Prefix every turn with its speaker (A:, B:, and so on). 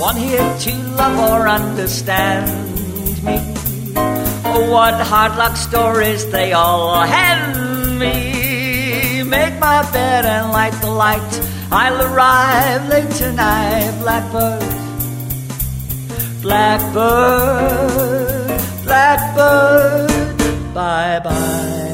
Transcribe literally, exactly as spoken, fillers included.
A: one here to love or understand me. Oh, what hard luck stories they all hand me. Make my bed and light the light, I'll arrive late tonight. Blackbird, blackbird, blackbird, bye-bye.